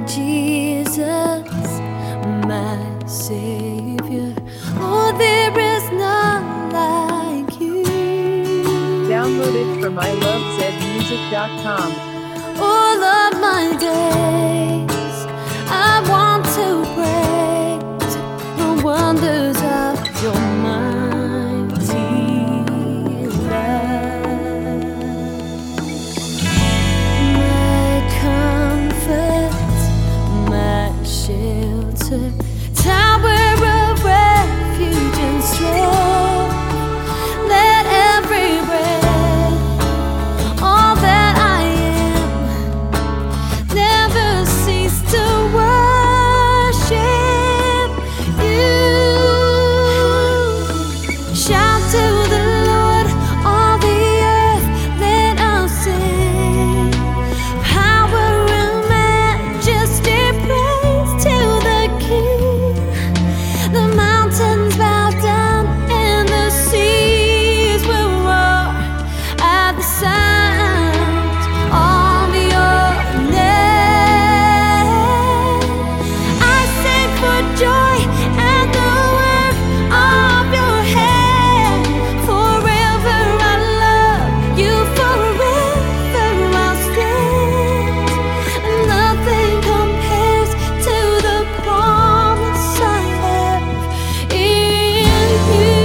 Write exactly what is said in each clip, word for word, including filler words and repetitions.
Jesus, my Savior. Oh, there is none like you. Download it from I love zed music dot com. All of my days, I want to praise the wonders of your mighty love. My comfort, my shelter, tower of refuge and strength. Let every breath, all that I am, never cease to worship you. Shout to the Lord, all the earth, let us sing. Power and majesty, praise to the King. The mountains bow down and the seas will roar at the sound of your name. I sing for joy at the work of your hand. Forever I love you, forever I'll stand. Nothing compares to the promise I have in you.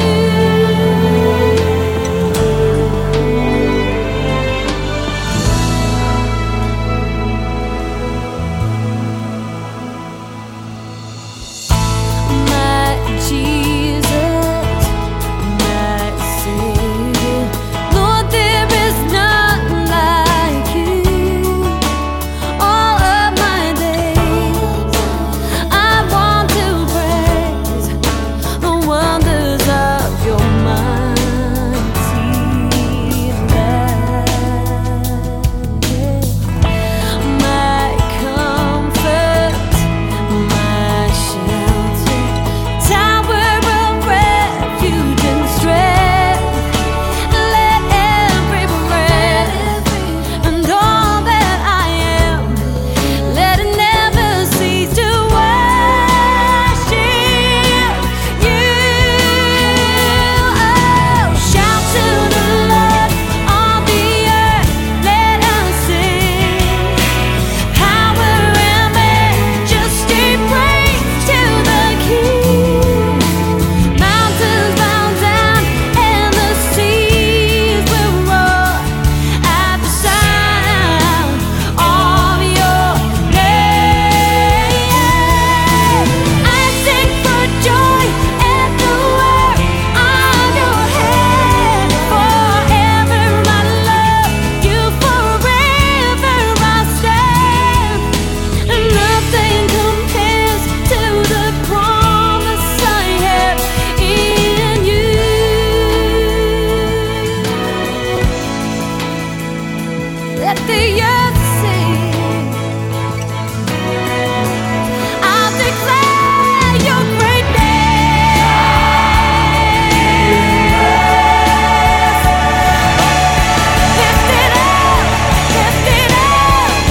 My Jesus, my Savior, Lord, there is none like you. All of my days, I want to praise the wonders of your mighty love. My comfort, my shelter, tower of refuge and strength. Let every breath and all that I am, let it never cease to worship you. Oh, shout to the Lord, all the earth, let us sing. Power and majesty, praise to the King. Mountains bow down and the seas will roar at the sound of your name. I sing for joy at the work of your hand. Forever I love you, forever I stand. Nothing compares to the promise I have in you. Let the earth sing. I'll declare your great name. Lift it up, lift it up.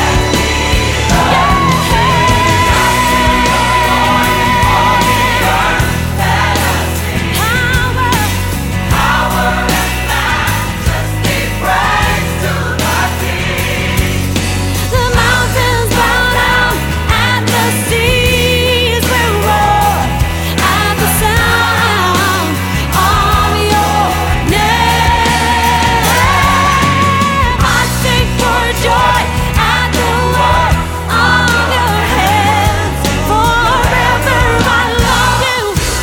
The mountains bow down and the seas will roar at the sound of your name. I sing for joy at the work of your hands. Forever I love you.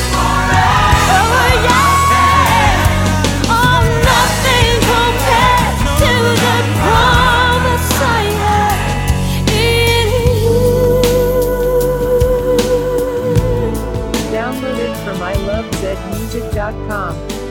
Oh yeah. Oh, nothing compares to the promise I have in you. Download it from I love zed music dot com.